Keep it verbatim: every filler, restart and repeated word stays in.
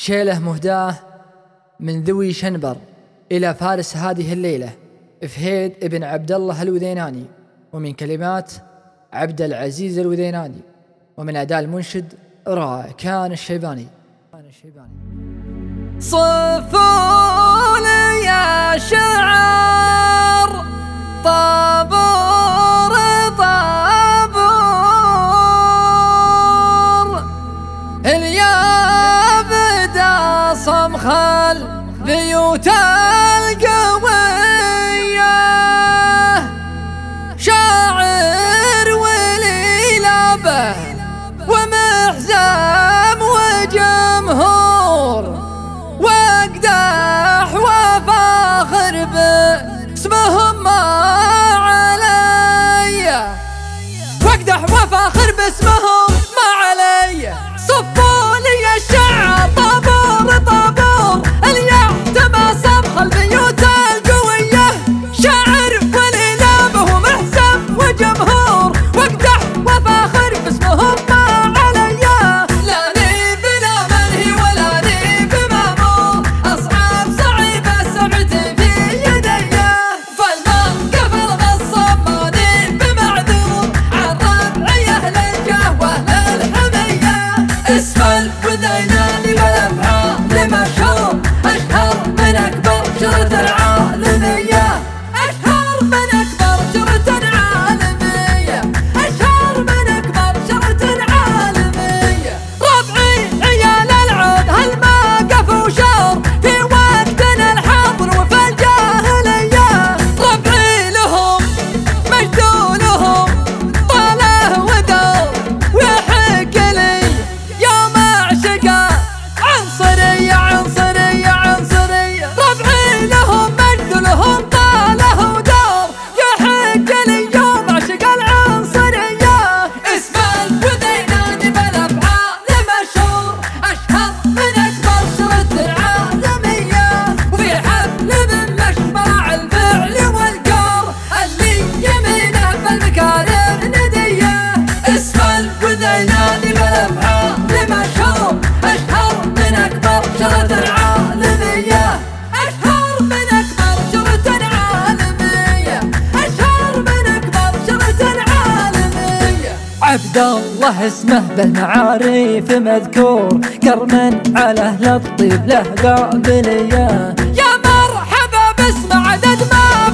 شيله مهداه من ذوي شنبر إلى فارس هذه الليلة، فهيد ابن عبد الله الوذيناني، ومن كلمات عبد العزيز الوذيناني، ومن أداء المنشد راكان الشيباني. صفوا لي يا شعر طابور طابور، اليا بدا صمخ البيوت القوية، شاعر ولي لابه ومحزم وجمهور، واقدح وفاخر باسمهم ما علي، واقدح وفاخر باسمهم ما علي. صفوا لي الشعر طابور طابور، اليحتمى صمخ البيوت القوية، شاعر ولي لابه ومحزم وجمهور، واقدح وفاخر باسمهم ما علي. لا لي بلا منهي ولا لي بمامور، أصعب صعيبة سمعتي في يدي، فالموقف الغصب ماني بمعذور، عن ربعي أهل الجاه وأهل الحمية. اسم الوذيناني والأفعال مشهور، أشهر من أكبر شرة العالمية، أشهر من أكبر شرة عالمية، أشهر من أكبر شرة عالمية. ربعي عيال العود هالما قفوا شر في وقتنا الحاضر وفي الجاهلية، ربعي لهم مجد لهم طاله ودور، ويحق لي يوم أعشقه عنصرية عنصرية عنصرية، ربعي لهم مجد لهم طاله ودور، يحق لي يوم أعشق العنصرية. اسم الوذيناني بالأفعال مشهور، أشهر من أكبر شرة العالمية، وفي حفل من مشبع الفعل والقار، اللي يمينه بالمكارم ندية. اسم الوذيناني بالأفعال مشهور، أشهر من أكبر شرة العالمية، أشهر من أكبر شرة عالمية، أشهر من أكبر شرة عالمية. عبد الله اسمه بالمعاريف مذكور، كرما على أهل الطيب له قابلية، يا مرحبا باسم عدد ما